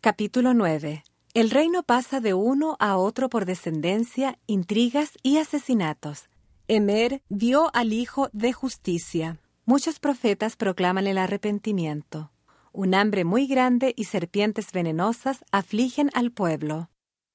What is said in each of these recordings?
Capítulo 9. El reino pasa de uno a otro por descendencia, intrigas y asesinatos. Emer vio al Hijo de Justicia. Muchos profetas proclaman el arrepentimiento. Un hambre muy grande y serpientes venenosas afligen al pueblo.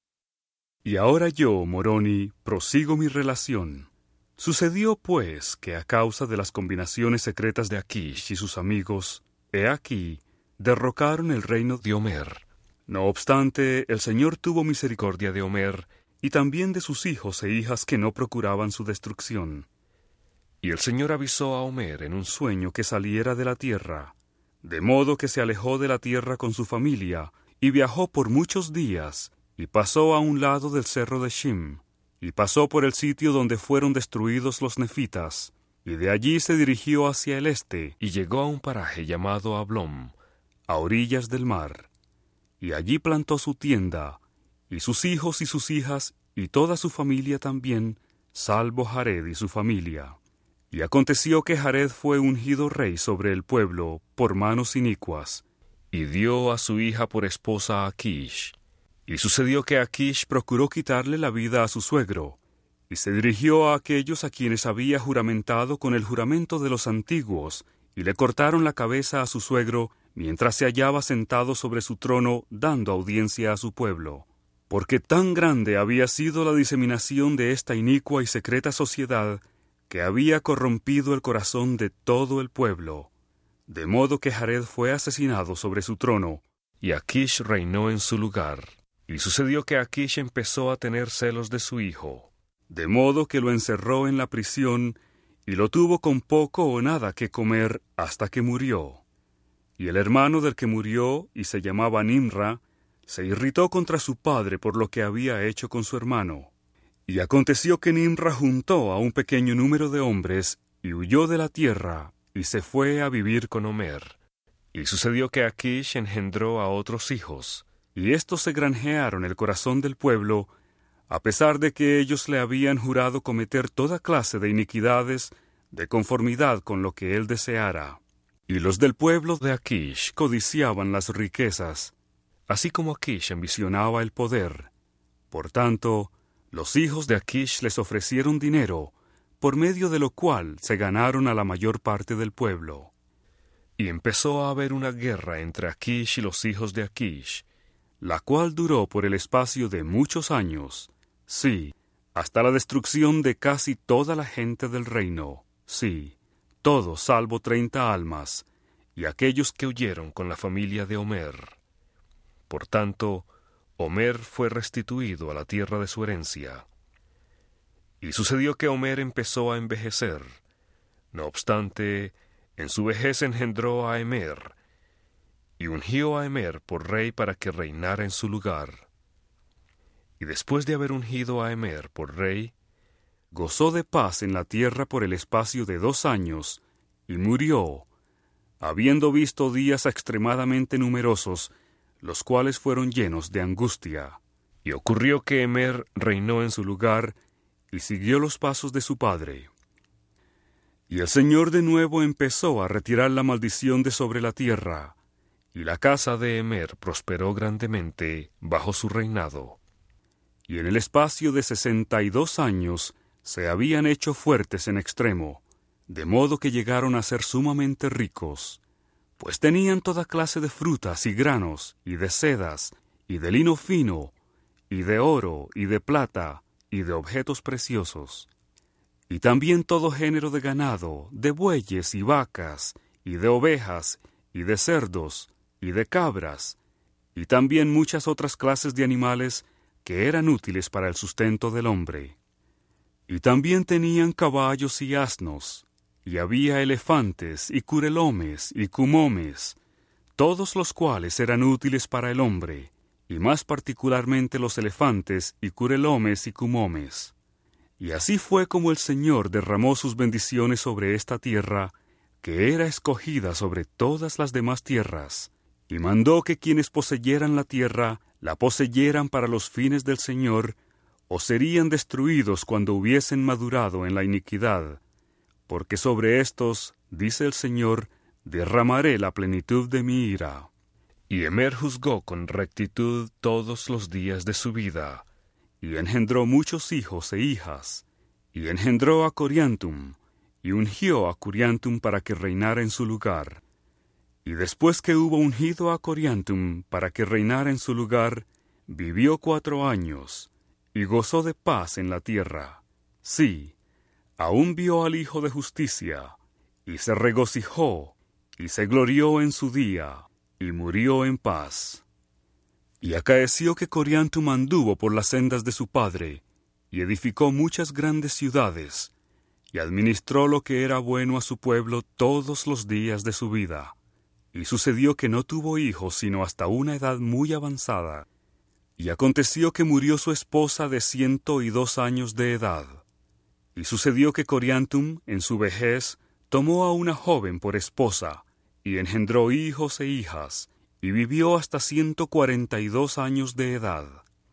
Y ahora yo, Moroni, prosigo mi relación. Sucedió, pues, que a causa de las combinaciones secretas de Akish y sus amigos, he aquí, derrocaron el reino de Omer. No obstante, el Señor tuvo misericordia de Omer, y también de sus hijos e hijas que no procuraban su destrucción. Y el Señor avisó a Omer en un sueño que saliera de la tierra, de modo que se alejó de la tierra con su familia, y viajó por muchos días, y pasó a un lado del cerro de Shim, y pasó por el sitio donde fueron destruidos los nefitas, y de allí se dirigió hacia el este, y llegó a un paraje llamado Ablom, a orillas del mar. Y allí plantó su tienda, y sus hijos y sus hijas, y toda su familia también, salvo Jared y su familia. Y aconteció que Jared fue ungido rey sobre el pueblo por manos inicuas, y dio a su hija por esposa a Akish. Y sucedió que Akish procuró quitarle la vida a su suegro, y se dirigió a aquellos a quienes había juramentado con el juramento de los antiguos, y le cortaron la cabeza a su suegro, mientras se hallaba sentado sobre su trono dando audiencia a su pueblo. Porque tan grande había sido la diseminación de esta inicua y secreta sociedad, que había corrompido el corazón de todo el pueblo. De modo que Jared fue asesinado sobre su trono, y Akish reinó en su lugar. Y sucedió que Akish empezó a tener celos de su hijo, de modo que lo encerró en la prisión, y lo tuvo con poco o nada que comer hasta que murió. Y el hermano del que murió, y se llamaba Nimra, se irritó contra su padre por lo que había hecho con su hermano. Y aconteció que Nimra juntó a un pequeño número de hombres, y huyó de la tierra, y se fue a vivir con Omer. Y sucedió que Akish engendró a otros hijos, y éstos se granjearon el corazón del pueblo, a pesar de que ellos le habían jurado cometer toda clase de iniquidades, de conformidad con lo que él deseara. Y los del pueblo de Akish codiciaban las riquezas, así como Akish ambicionaba el poder. Por tanto, los hijos de Akish les ofrecieron dinero, por medio de lo cual se ganaron a la mayor parte del pueblo. Y empezó a haber una guerra entre Akish y los hijos de Akish, la cual duró por el espacio de muchos años, sí, hasta la destrucción de casi toda la gente del reino, sí, todos salvo 30 almas, y aquellos que huyeron con la familia de Omer. Por tanto, Omer fue restituido a la tierra de su herencia. Y sucedió que Omer empezó a envejecer. No obstante, en su vejez engendró a Emer, y ungió a Emer por rey para que reinara en su lugar. Y después de haber ungido a Emer por rey, gozó de paz en la tierra por el espacio de 2 años, y murió, habiendo visto días extremadamente numerosos, los cuales fueron llenos de angustia. Y ocurrió que Emer reinó en su lugar, y siguió los pasos de su padre. Y el Señor de nuevo empezó a retirar la maldición de sobre la tierra, y la casa de Emer prosperó grandemente bajo su reinado. Y en el espacio de 62 años se habían hecho fuertes en extremo, de modo que llegaron a ser sumamente ricos, pues tenían toda clase de frutas y granos, y de sedas, y de lino fino, y de oro, y de plata, y de objetos preciosos, y también todo género de ganado, de bueyes y vacas, y de ovejas, y de cerdos, y de cabras, y también muchas otras clases de animales que eran útiles para el sustento del hombre. Y también tenían caballos y asnos, y había elefantes, y curelomes, y cumomes, todos los cuales eran útiles para el hombre, y más particularmente los elefantes, y curelomes, y cumomes. Y así fue como el Señor derramó sus bendiciones sobre esta tierra, que era escogida sobre todas las demás tierras, y mandó que quienes poseyeran la tierra, la poseyeran para los fines del Señor, o serían destruidos cuando hubiesen madurado en la iniquidad, porque sobre éstos, dice el Señor, derramaré la plenitud de mi ira. Y Emer juzgó con rectitud todos los días de su vida, y engendró muchos hijos e hijas, y engendró a Coriantum, y ungió a Coriantum para que reinara en su lugar. Y después que hubo ungido a Coriantum para que reinara en su lugar, vivió 4 años, y gozó de paz en la tierra. Sí, aún vio al Hijo de Justicia, y se regocijó, y se glorió en su día, y murió en paz. Y acaeció que Coriantum anduvo por las sendas de su padre, y edificó muchas grandes ciudades, y administró lo que era bueno a su pueblo todos los días de su vida. Y sucedió que no tuvo hijos sino hasta una edad muy avanzada. Y aconteció que murió su esposa de 102 años de edad. Y sucedió que Coriantum, en su vejez, tomó a una joven por esposa, y engendró hijos e hijas, y vivió hasta 142 años de edad.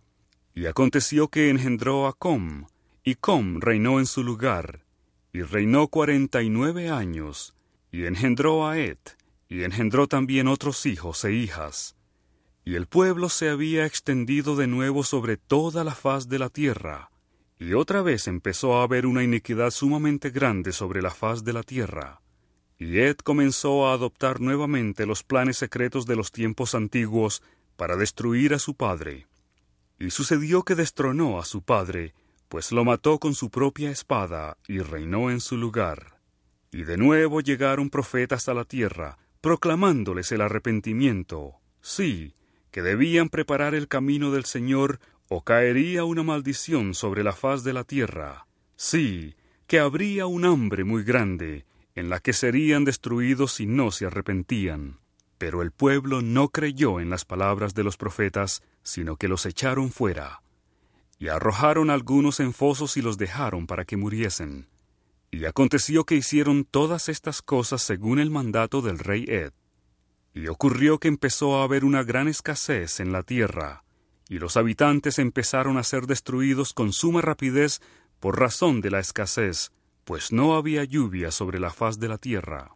Y aconteció que engendró a Com, y Com reinó en su lugar, y reinó 49 años, y engendró a Et, y engendró también otros hijos e hijas. Y el pueblo se había extendido de nuevo sobre toda la faz de la tierra, y otra vez empezó a haber una iniquidad sumamente grande sobre la faz de la tierra. Y Ed comenzó a adoptar nuevamente los planes secretos de los tiempos antiguos para destruir a su padre. Y sucedió que destronó a su padre, pues lo mató con su propia espada, y reinó en su lugar. Y de nuevo llegaron profetas a la tierra, proclamándoles el arrepentimiento. Sí, que debían preparar el camino del Señor, o caería una maldición sobre la faz de la tierra. Sí, que habría un hambre muy grande, en la que serían destruidos si no se arrepentían. Pero el pueblo no creyó en las palabras de los profetas, sino que los echaron fuera. Y arrojaron algunos en fosos y los dejaron para que muriesen. Y aconteció que hicieron todas estas cosas según el mandato del rey Ed. Y ocurrió que empezó a haber una gran escasez en la tierra, y los habitantes empezaron a ser destruidos con suma rapidez por razón de la escasez, pues no había lluvia sobre la faz de la tierra.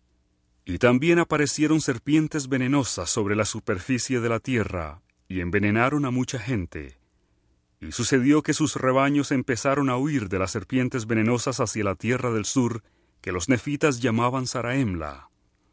Y también aparecieron serpientes venenosas sobre la superficie de la tierra, y envenenaron a mucha gente. Y sucedió que sus rebaños empezaron a huir de las serpientes venenosas hacia la tierra del sur, que los nefitas llamaban Zaraemla.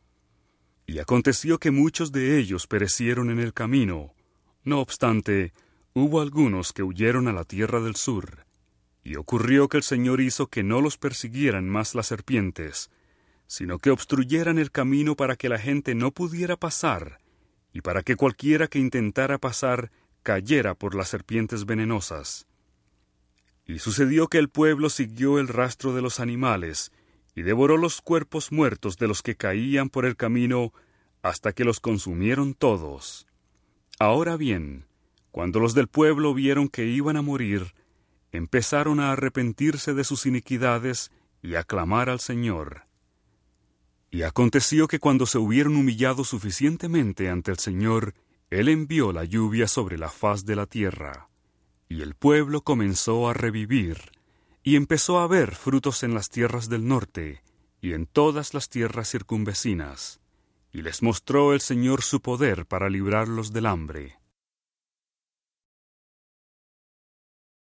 Y aconteció que muchos de ellos perecieron en el camino. No obstante, hubo algunos que huyeron a la tierra del sur. Y ocurrió que el Señor hizo que no los persiguieran más las serpientes, sino que obstruyeran el camino para que la gente no pudiera pasar, y para que cualquiera que intentara pasar cayera por las serpientes venenosas. Y sucedió que el pueblo siguió el rastro de los animales, y devoró los cuerpos muertos de los que caían por el camino, hasta que los consumieron todos. Ahora bien, cuando los del pueblo vieron que iban a morir, empezaron a arrepentirse de sus iniquidades y a clamar al Señor. Y aconteció que cuando se hubieron humillado suficientemente ante el Señor, Él envió la lluvia sobre la faz de la tierra, y el pueblo comenzó a revivir, y empezó a haber frutos en las tierras del norte, y en todas las tierras circunvecinas, y les mostró el Señor su poder para librarlos del hambre.